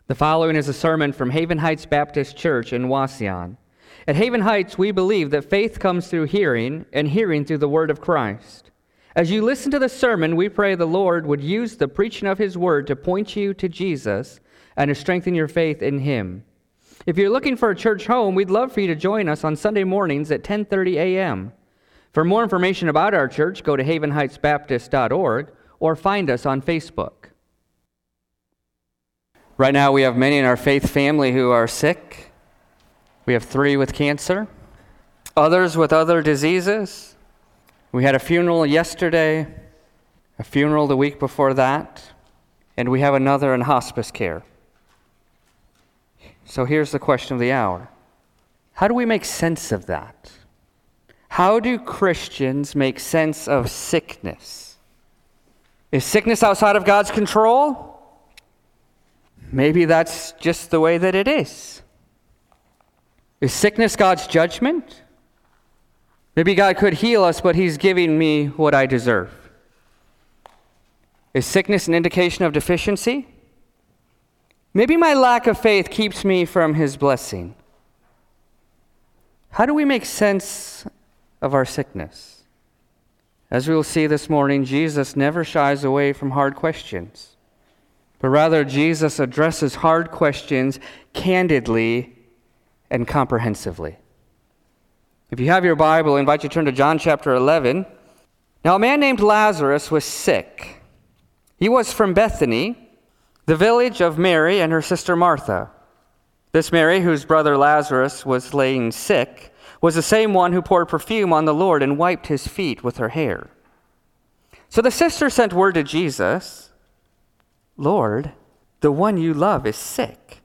The following is a sermon from Haven Heights Baptist Church in Wauseon. At Haven Heights, we believe that faith comes through hearing, and hearing through the Word of Christ. As you listen to the sermon, we pray the Lord would use the preaching of His Word to point you to Jesus and to strengthen your faith in Him. If you're looking for a church home, we'd love for you to join us on Sunday mornings at 10:30 a.m. For more information about our church, go to havenheightsbaptist.org or find us on Facebook. Right now, we have many in our faith family who are sick. We have 3 with cancer, others with other diseases. We had a funeral yesterday, a funeral the week before that, and we have another in hospice care. So here's the question of the hour. How do we make sense of that? How do Christians make sense of sickness? Is sickness outside of God's control? Maybe that's just the way that it is. Is sickness God's judgment? Maybe God could heal us, but He's giving me what I deserve. Is sickness an indication of deficiency? Maybe my lack of faith keeps me from His blessing. How do we make sense of our sickness? As we will see this morning, Jesus never shies away from hard questions. But rather, Jesus addresses hard questions candidly and comprehensively. If you have your Bible, I invite you to turn to John chapter 11. Now, a man named Lazarus was sick. He was from Bethany, the village of Mary and her sister Martha. This Mary, whose brother Lazarus was laying sick, was the same one who poured perfume on the Lord and wiped His feet with her hair. So the sister sent word to Jesus, "Lord, the one you love is sick."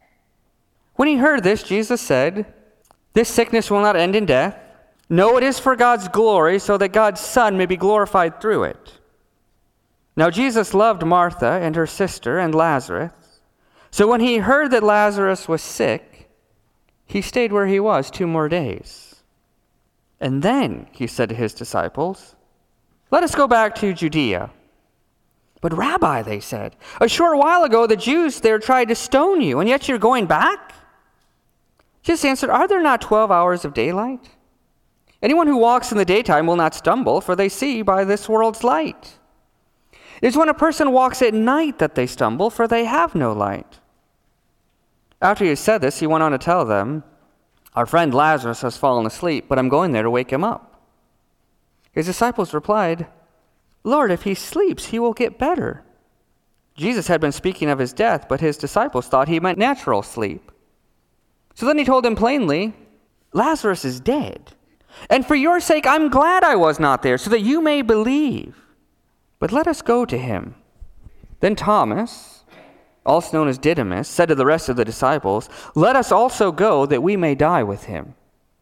When he heard this, Jesus said, "This sickness will not end in death. No, it is for God's glory, so that God's Son may be glorified through it." Now Jesus loved Martha and her sister and Lazarus. So when he heard that Lazarus was sick, he stayed where he was 2 more days. And then he said to his disciples, "Let us go back to Judea." "But Rabbi," they said, "a short while ago the Jews there tried to stone you, and yet you're going back?" Jesus answered, "Are there not 12 hours of daylight? Anyone who walks in the daytime will not stumble, for they see by this world's light. It is when a person walks at night that they stumble, for they have no light." After he had said this, he went on to tell them, "Our friend Lazarus has fallen asleep, but I'm going there to wake him up." His disciples replied, "Lord, if he sleeps, he will get better." Jesus had been speaking of his death, but his disciples thought he meant natural sleep. So then he told them plainly, "Lazarus is dead. And for your sake, I'm glad I was not there, so that you may believe. But let us go to him." Then Thomas, also known as Didymus, said to the rest of the disciples, "Let us also go, that we may die with him."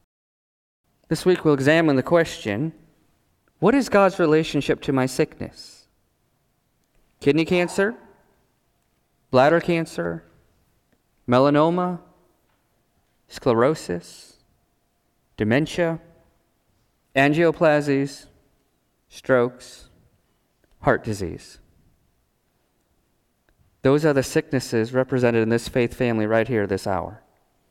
This week we'll examine the question, what is God's relationship to my sickness? Kidney cancer? Bladder cancer? Melanoma? Sclerosis? Dementia? Angioplasties? Strokes? Heart disease? Those are the sicknesses represented in this faith family right here this hour.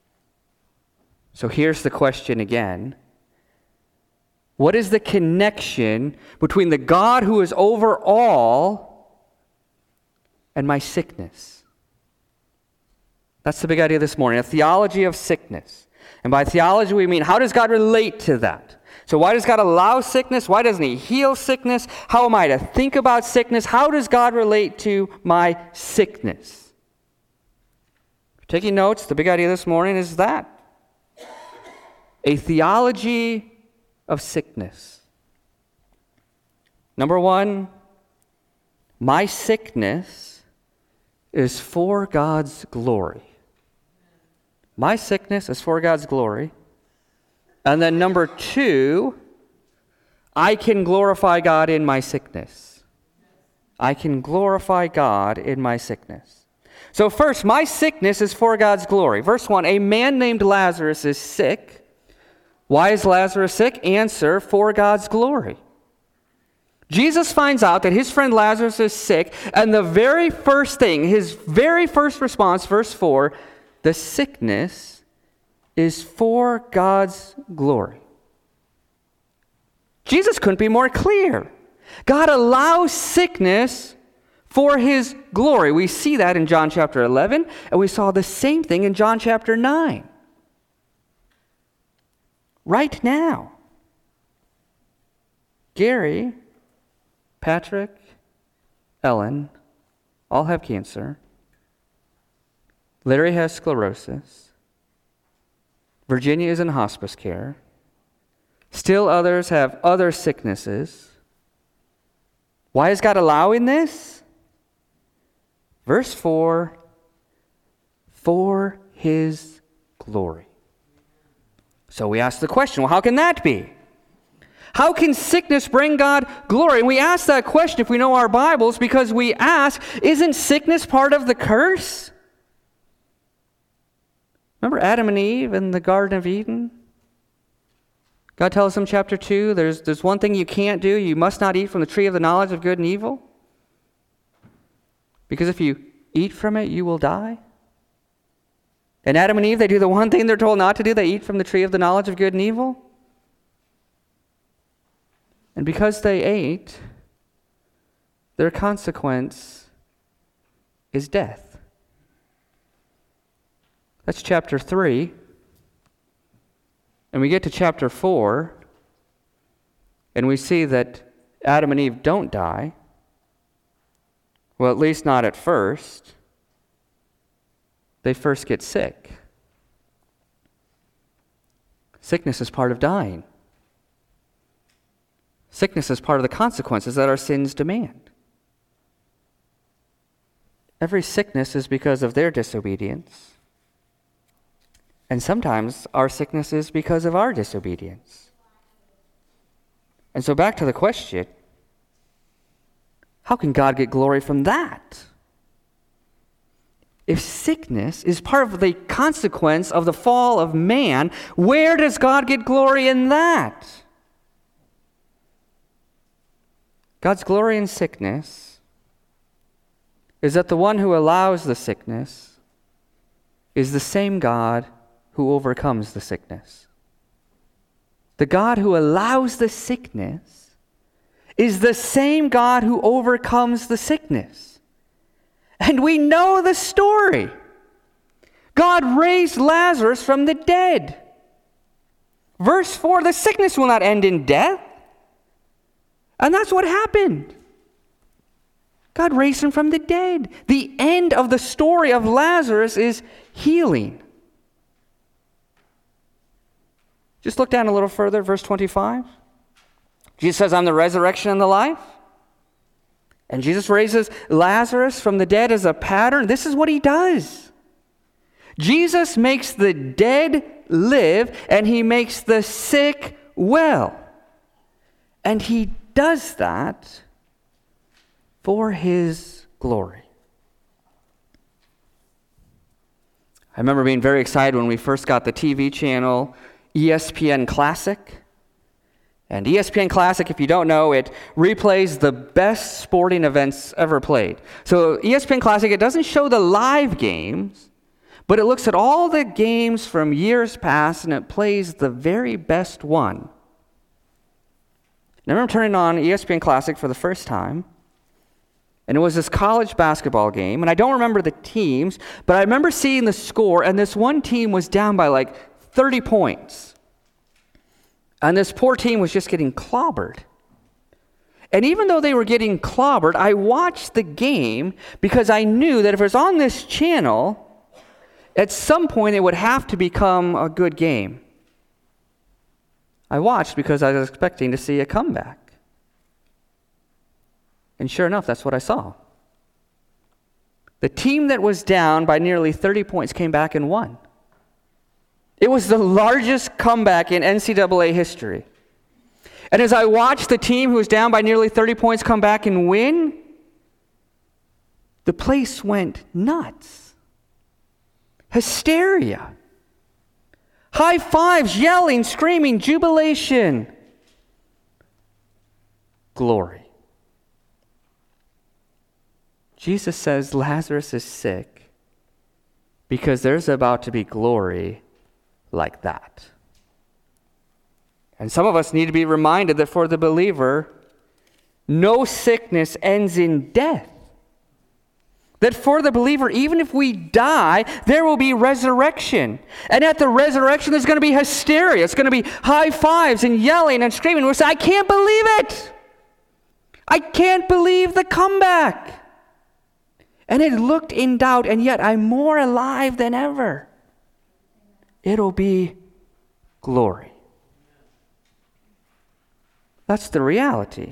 So here's the question again. What is the connection between the God who is over all and my sickness? That's the big idea this morning, a theology of sickness. And by theology, we mean, how does God relate to that? So why does God allow sickness? Why doesn't He heal sickness? How am I to think about sickness? How does God relate to my sickness? If you're taking notes, the big idea this morning is that. A theology of sickness. Number 1, my sickness is for God's glory. My sickness is for God's glory. And then number 2, I can glorify God in my sickness. I can glorify God in my sickness. So first, my sickness is for God's glory. Verse 1, a man named Lazarus is sick. Why is Lazarus sick? Answer, for God's glory. Jesus finds out that his friend Lazarus is sick, and the very first thing, his very first response, verse 4, the sickness is for God's glory. Jesus couldn't be more clear. God allows sickness for his glory. We see that in John chapter 11, and we saw the same thing in John chapter 9. Right now, Gary, Patrick, Ellen all have cancer. Larry has sclerosis. Virginia is in hospice care. Still others have other sicknesses. Why is God allowing this? Verse 4, for his glory. So we ask the question, well, how can that be? How can sickness bring God glory? And we ask that question if we know our Bibles because we ask, isn't sickness part of the curse? Remember Adam and Eve in the Garden of Eden? God tells them, chapter 2, there's one thing you can't do. You must not eat from the tree of the knowledge of good and evil. Because if you eat from it, you will die. And Adam and Eve, they do the one thing they're told not to do. They eat from the tree of the knowledge of good and evil. And because they ate, their consequence is death. That's chapter 3. And we get to chapter 4, and we see that Adam and Eve don't die. Well, at least not at first. They first get sick. Sickness is part of dying. Sickness is part of the consequences that our sins demand. Every sickness is because of their disobedience. And sometimes our sickness is because of our disobedience. And so back to the question, how can God get glory from that? If sickness is part of the consequence of the fall of man, where does God get glory in that? God's glory in sickness is that the one who allows the sickness is the same God who overcomes the sickness. The God who allows the sickness is the same God who overcomes the sickness. And we know the story. God raised Lazarus from the dead. Verse 4, the sickness will not end in death. And that's what happened. God raised him from the dead. The end of the story of Lazarus is healing. Just look down a little further, verse 25. Jesus says, I'm the resurrection and the life. And Jesus raises Lazarus from the dead as a pattern. This is what he does. Jesus makes the dead live, and he makes the sick well. And he does that for his glory. I remember being very excited when we first got the TV channel ESPN Classic. And ESPN Classic, if you don't know, it replays the best sporting events ever played. So ESPN Classic, it doesn't show the live games, but it looks at all the games from years past and it plays the very best one. And I remember turning on ESPN Classic for the first time, and it was this college basketball game, and I don't remember the teams, but I remember seeing the score, and this one team was down by like 30 points. And this poor team was just getting clobbered. And even though they were getting clobbered, I watched the game because I knew that if it was on this channel, at some point it would have to become a good game. I watched because I was expecting to see a comeback. And sure enough, that's what I saw. The team that was down by nearly 30 points came back and won. It was the largest comeback in NCAA history. And as I watched the team who was down by nearly 30 points come back and win, the place went nuts. Hysteria. High fives, yelling, screaming, jubilation. Glory. Jesus says Lazarus is sick because there's about to be glory like that. And some of us need to be reminded that for the believer, no sickness ends in death. That for the believer, even if we die, there will be resurrection. And at the resurrection, there's going to be hysteria. It's going to be high fives and yelling and screaming. We'll say, I can't believe it. I can't believe the comeback. And it looked in doubt, and yet I'm more alive than ever. It'll be glory. That's the reality.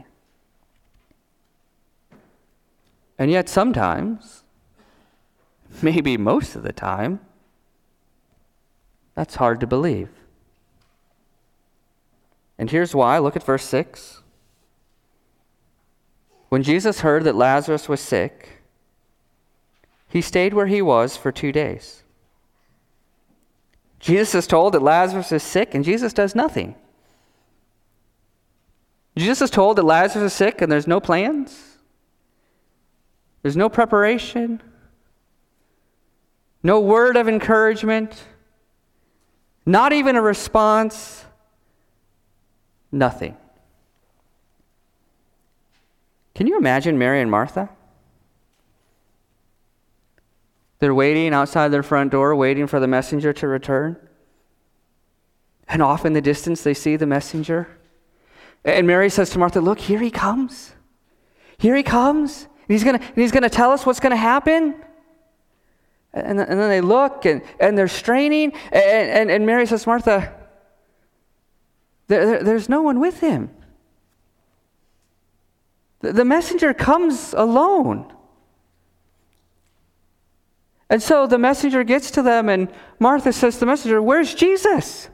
And yet sometimes, maybe most of the time, that's hard to believe. And here's why. Look at verse 6. When Jesus heard that Lazarus was sick, he stayed where he was for 2 days. Jesus is told that Lazarus is sick, and Jesus does nothing. Jesus is told that Lazarus is sick, and there's no plans. There's no preparation, no word of encouragement, not even a response, nothing. Can you imagine Mary and Martha? They're waiting outside their front door, waiting for the messenger to return. And off in the distance, they see the messenger. And Mary says to Martha, look, here he comes. Here he comes. He's going to tell us what's going to happen. And then they look, and they're straining. And Mary says, Martha, there's no one with him. The messenger comes alone. And so the messenger gets to them, and Martha says to the messenger, where's Jesus?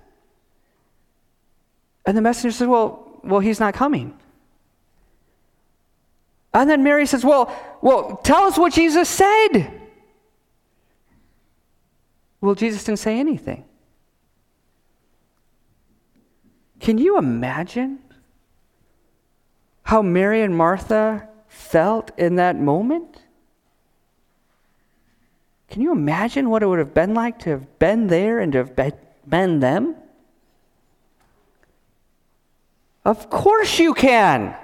And the messenger says, well, he's not coming. And then Mary says, well, tell us what Jesus said. Well, Jesus didn't say anything. Can you imagine how Mary and Martha felt in that moment? Can you imagine what it would have been like to have been there and to have been them? Of course you can.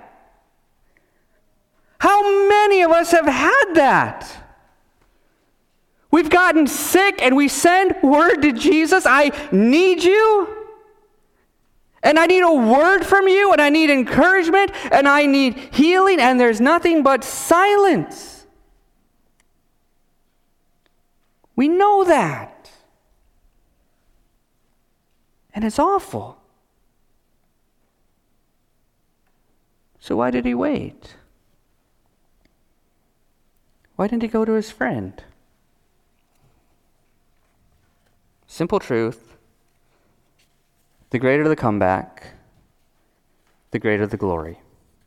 How many of us have had that? We've gotten sick and we send word to Jesus, I need you. And I need a word from you, and I need encouragement, and I need healing, and there's nothing but silence. We know that. And it's awful. So why did he wait? Why didn't he go to his friend? Simple truth. The greater the comeback, the greater the glory.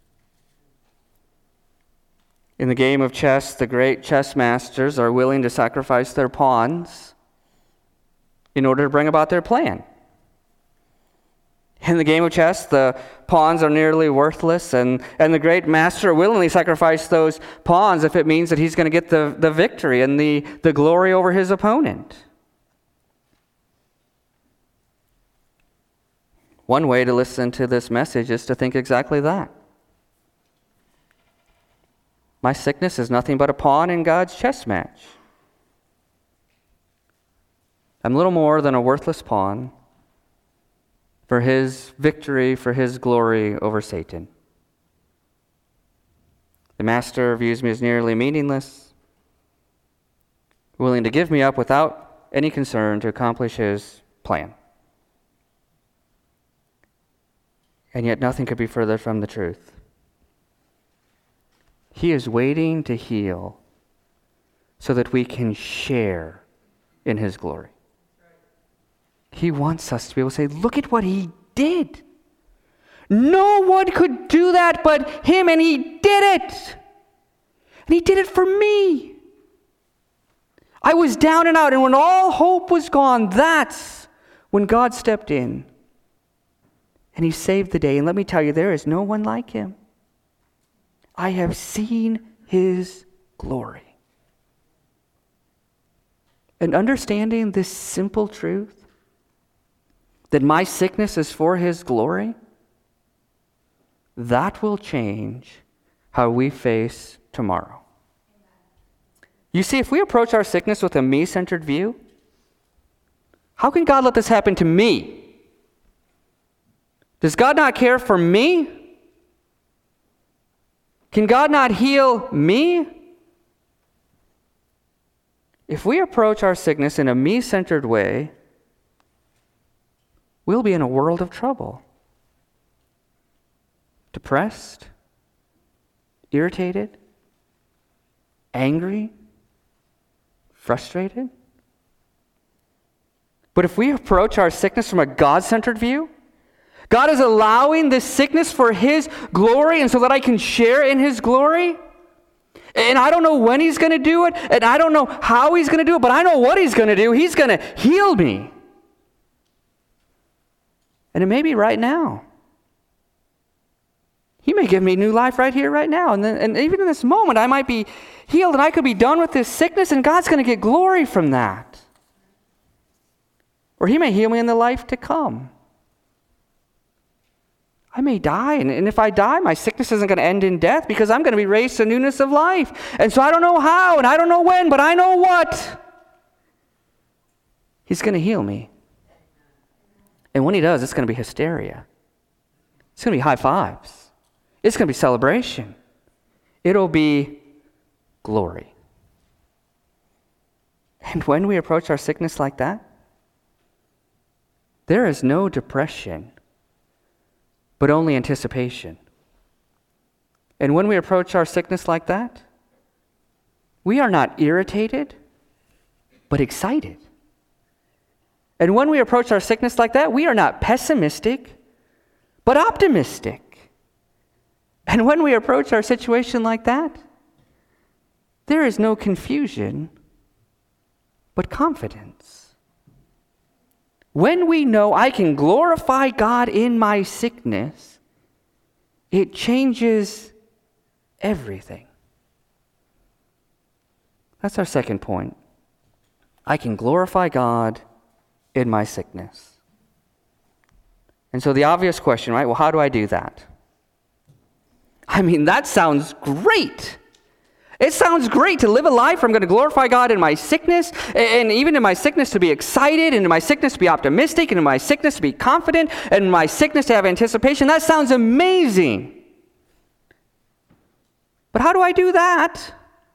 In the game of chess, the great chess masters are willing to sacrifice their pawns in order to bring about their plan. In the game of chess, the pawns are nearly worthless, and the great master willingly sacrifices those pawns if it means that he's going to get the victory and the glory over his opponent. One way to listen to this message is to think exactly that. My sickness is nothing but a pawn in God's chess match. I'm little more than a worthless pawn for his victory, for his glory over Satan. The master views me as nearly meaningless, willing to give me up without any concern to accomplish his plan. And yet nothing could be further from the truth. He is waiting to heal so that we can share in his glory. He wants us to be able to say, look at what he did. No one could do that but him, and he did it. And he did it for me. I was down and out, and when all hope was gone, that's when God stepped in. And he saved the day. And let me tell you, there is no one like him. I have seen his glory. And understanding this simple truth, that my sickness is for his glory, that will change how we face tomorrow. You see, if we approach our sickness with a me-centered view, how can God let this happen to me? Does God not care for me? Can God not heal me? If we approach our sickness in a me-centered way, we'll be in a world of trouble. Depressed, irritated, angry, frustrated. But if we approach our sickness from a God-centered view, God is allowing this sickness for his glory and so that I can share in his glory. And I don't know when he's going to do it, and I don't know how he's going to do it, but I know what he's going to do. He's going to heal me. And it may be right now. He may give me new life right here, right now. And even in this moment, I might be healed and I could be done with this sickness, and God's going to get glory from that. Or he may heal me in the life to come. I may die, and if I die, my sickness isn't going to end in death because I'm going to be raised to newness of life. And so I don't know how, and I don't know when, but I know what. He's going to heal me. And when he does, it's going to be hysteria. It's going to be high fives. It's going to be celebration. It'll be glory. And when we approach our sickness like that, there is no depression, but only anticipation. And when we approach our sickness like that, we are not irritated, but excited. And when we approach our sickness like that, we are not pessimistic, but optimistic. And when we approach our situation like that, there is no confusion, but confidence. When we know I can glorify God in my sickness, it changes everything. That's our second point. I can glorify God in my sickness. And so the obvious question, right? Well, how do I do that? I mean, that sounds great. It sounds great to live a life where I'm going to glorify God in my sickness, and even in my sickness to be excited, and in my sickness to be optimistic, and in my sickness to be confident, and in my sickness to have anticipation. That sounds amazing. But how do I do that?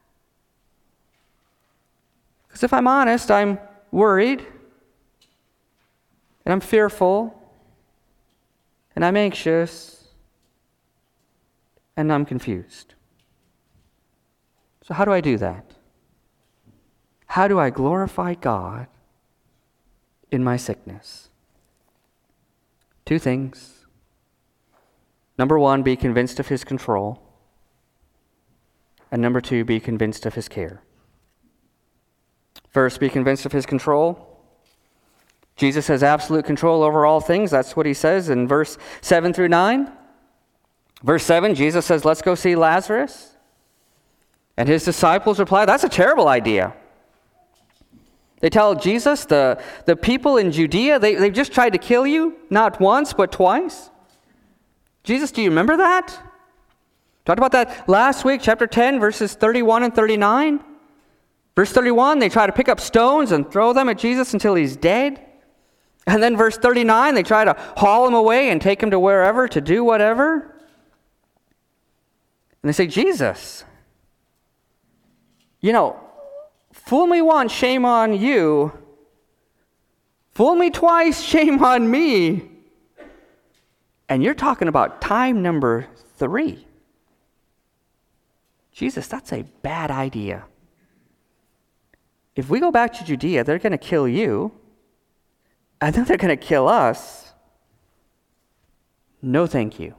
Because if I'm honest, I'm worried, and I'm fearful, and I'm anxious, and I'm confused. So how do I do that? How do I glorify God in my sickness? Two things. Number one, be convinced of his control. And number two, be convinced of his care. First, be convinced of his control. Jesus has absolute control over all things. That's what he says in verse 7 through 9. Verse 7, Jesus says, let's go see Lazarus. And his disciples reply, that's a terrible idea. They tell Jesus, the people in Judea, they've just tried to kill you, not once, but twice. Jesus, do you remember that? Talked about that last week, chapter 10, verses 31 and 39. Verse 31, they try to pick up stones and throw them at Jesus until he's dead. And then verse 39, they try to haul him away and take him to wherever to do whatever. And they say, Jesus, fool me once, shame on you. Fool me twice, shame on me. And you're talking about time number 3. Jesus, that's a bad idea. If we go back to Judea, they're going to kill you, and then they're going to kill us. No, thank you.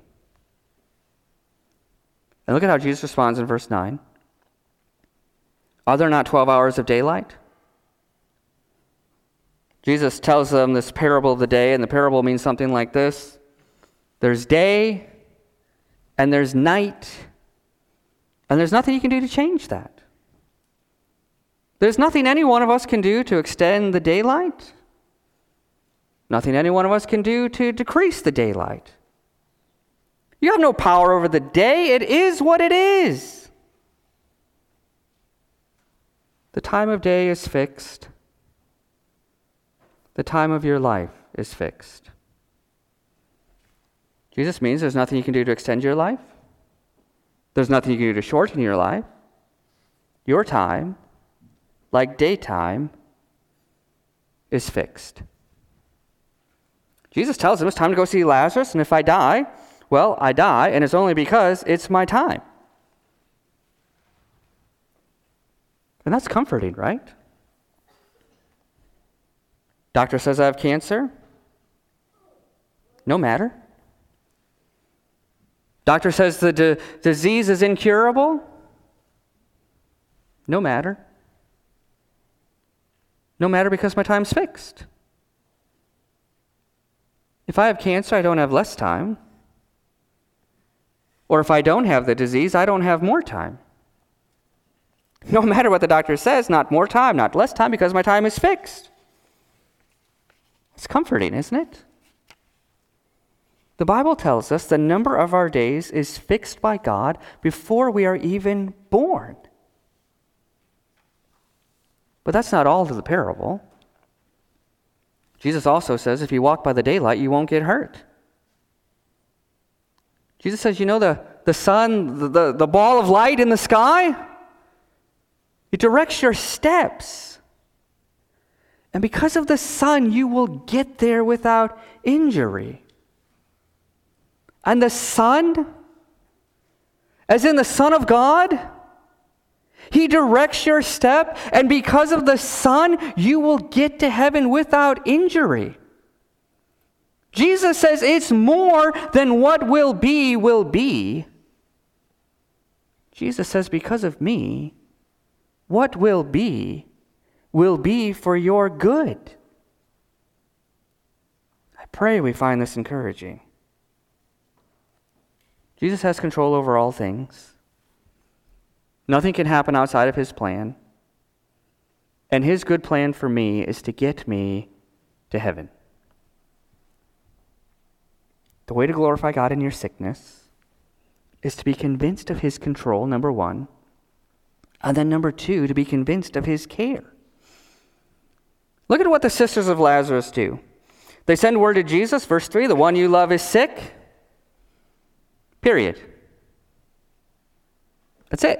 And look at how Jesus responds in verse 9. Are there not 12 hours of daylight? Jesus tells them this parable of the day, and the parable means something like this. There's day, and there's night, and there's nothing you can do to change that. There's nothing any one of us can do to extend the daylight. Nothing any one of us can do to decrease the daylight. You have no power over the day. It is what it is. The time of day is fixed. The time of your life is fixed. Jesus means there's nothing you can do to extend your life. There's nothing you can do to shorten your life. Your time, like daytime, is fixed. Jesus tells him it's time to go see Lazarus, and if I die, well, I die, and it's only because it's my time. And that's comforting, right? Doctor says I have cancer. No matter. Doctor says the disease is incurable. No matter. No matter because my time's fixed. If I have cancer, I don't have less time. Or if I don't have the disease, I don't have more time. No matter what the doctor says, not more time, not less time, because my time is fixed. It's comforting, isn't it? The Bible tells us the number of our days is fixed by God before we are even born. But that's not all of the parable. Jesus also says if you walk by the daylight, you won't get hurt. Jesus says, you know the sun, the ball of light in the sky? It directs your steps. And because of the sun, you will get there without injury. And the Son, as in the Son of God, He directs your step, and because of the Son, you will get to heaven without injury. Jesus says it's more than what will be. Jesus says, because of me, what will be for your good. I pray we find this encouraging. Jesus has control over all things. Nothing can happen outside of His plan. And His good plan for me is to get me to heaven. The way to glorify God in your sickness is to be convinced of His control, number one. And then number two, to be convinced of His care. Look at what the sisters of Lazarus do. They send word to Jesus, verse 3, the one you love is sick. Period. That's it.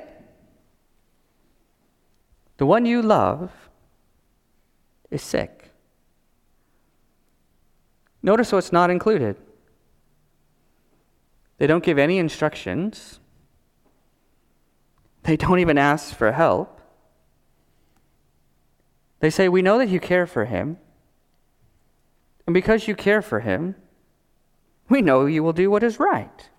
The one you love is sick. Notice what's not included. They don't give any instructions. They don't even ask for help. They say, we know that you care for him. And because you care for him, we know you will do what is right.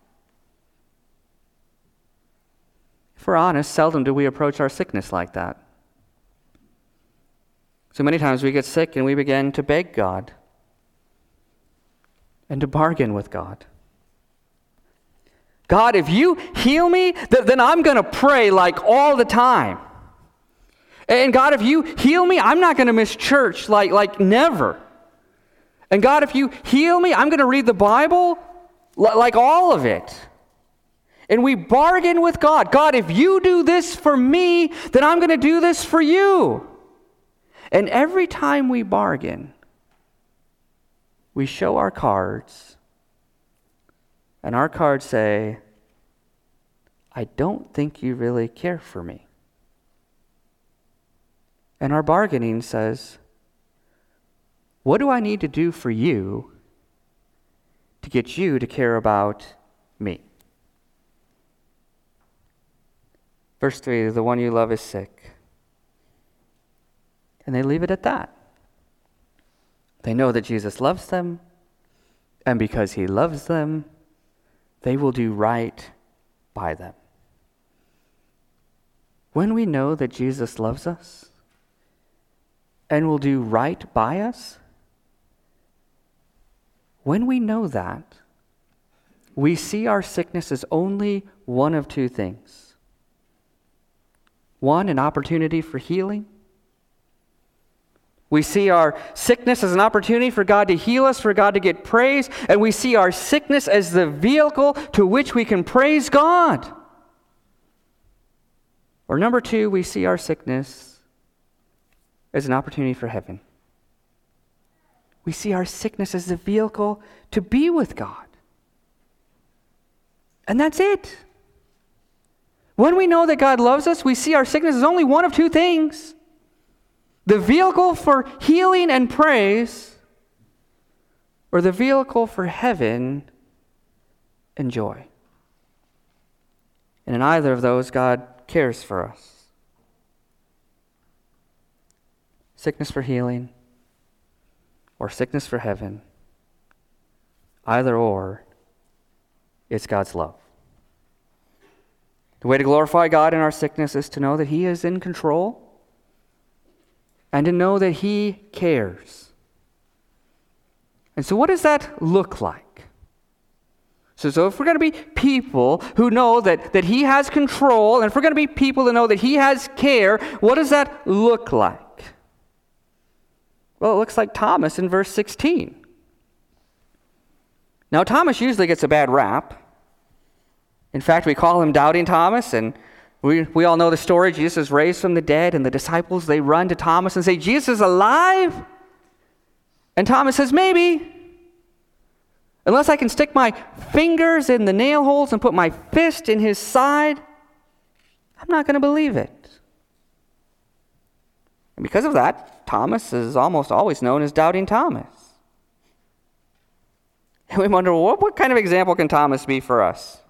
If we're honest, seldom do we approach our sickness like that. So many times we get sick and we begin to beg God and to bargain with God. God, if you heal me, then I'm going to pray like all the time. And God, if you heal me, I'm not going to miss church like never. And God, if you heal me, I'm going to read the Bible like all of it. And we bargain with God. God, if you do this for me, then I'm going to do this for you. And every time we bargain, we show our cards. And our cards say, I don't think you really care for me. And our bargaining says, what do I need to do for you to get you to care about me? Verse 3, the one you love is sick. And they leave it at that. They know that Jesus loves them, and because he loves them, they will do right by them. When we know that Jesus loves us and will do right by us, when we know that, we see our sickness as only one of two things. One, an opportunity for healing, We see our sickness as an opportunity for God to heal us, for God to get praise, and we see our sickness as the vehicle to which we can praise God. Or number two, we see our sickness as an opportunity for heaven. We see our sickness as the vehicle to be with God. And that's it. When we know that God loves us, we see our sickness as only one of two things: the vehicle for healing and praise, or the vehicle for heaven and joy. And in either of those, God cares for us. Sickness for healing, or sickness for heaven. Either or, it's God's love. The way to glorify God in our sickness is to know that He is in control and to know that He cares. And so what does that look like? So if we're going to be people who know that He has control, and if we're going to be people who know that He has care, what does that look like? Well, it looks like Thomas in verse 16. Now, Thomas usually gets a bad rap. In fact, we call him Doubting Thomas, and we all know the story. Jesus is raised from the dead, and the disciples, they run to Thomas and say, "Jesus is alive?" And Thomas says, "Maybe. Unless I can stick my fingers in the nail holes and put my fist in His side, I'm not going to believe it." And because of that, Thomas is almost always known as Doubting Thomas. And we wonder, what kind of example can Thomas be for us?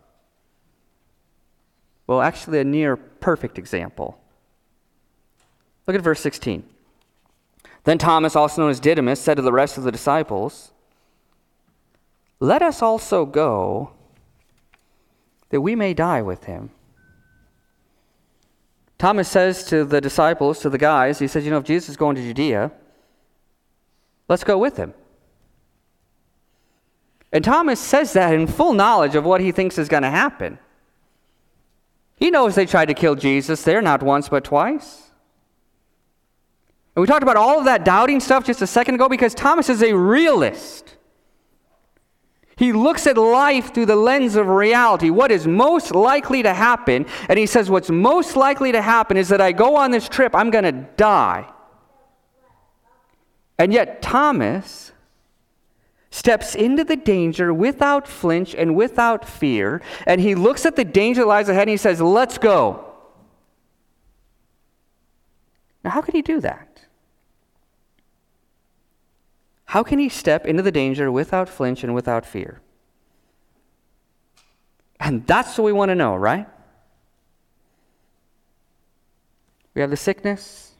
Well, actually, a near perfect example. Look at verse 16. Then Thomas, also known as Didymus, said to the rest of the disciples, "Let us also go, that we may die with Him." Thomas says to the disciples, to the guys, he says, if Jesus is going to Judea, let's go with Him. And Thomas says that in full knowledge of what he thinks is going to happen. He knows they tried to kill Jesus there, not once but twice. And we talked about all of that doubting stuff just a second ago because Thomas is a realist. He looks at life through the lens of reality, what is most likely to happen, and he says what's most likely to happen is that I go on this trip, I'm going to die. And yet Thomas steps into the danger without flinch and without fear, and he looks at the danger that lies ahead and he says, "Let's go." Now, how can he do that? How can he step into the danger without flinch and without fear? And that's what we want to know, right? We have the sickness,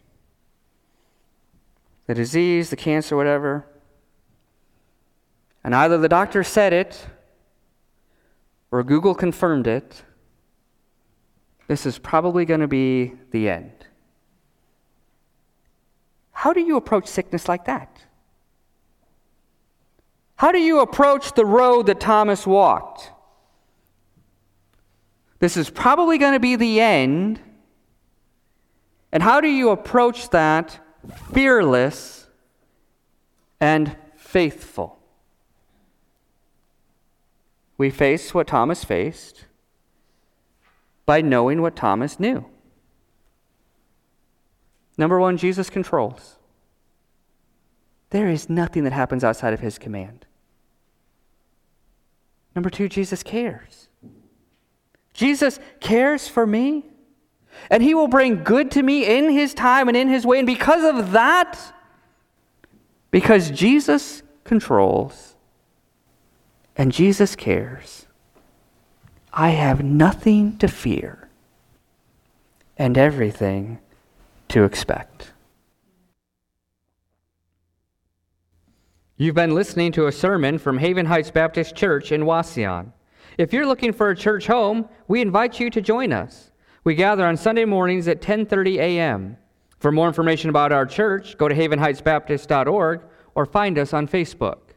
the disease, the cancer, whatever. And either the doctor said it or Google confirmed it. This is probably going to be the end. How do you approach sickness like that? How do you approach the road that Thomas walked? This is probably going to be the end. And how do you approach that fearless and faithful? We face what Thomas faced by knowing what Thomas knew. Number one, Jesus controls. There is nothing that happens outside of His command. Number two, Jesus cares. Jesus cares for me, and He will bring good to me in His time and in His way. And because of that, because Jesus controls and Jesus cares, I have nothing to fear and everything to expect. You've been listening to a sermon from Haven Heights Baptist Church in Wauseon. If you're looking for a church home, we invite you to join us. We gather on Sunday mornings at 10:30 a.m. For more information about our church, go to havenheightsbaptist.org or find us on Facebook.